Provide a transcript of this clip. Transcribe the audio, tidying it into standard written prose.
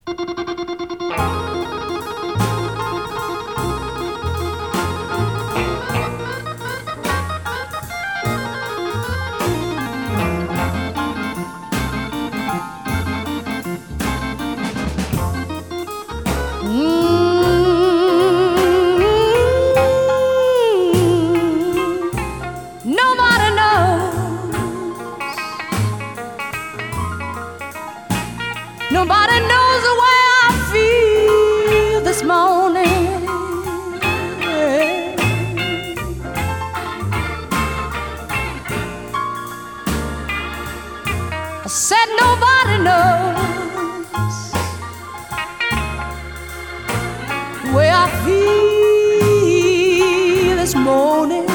Nobody knows. Nobody knows the way I feel this morning. I said nobody knows the way I feel this morning.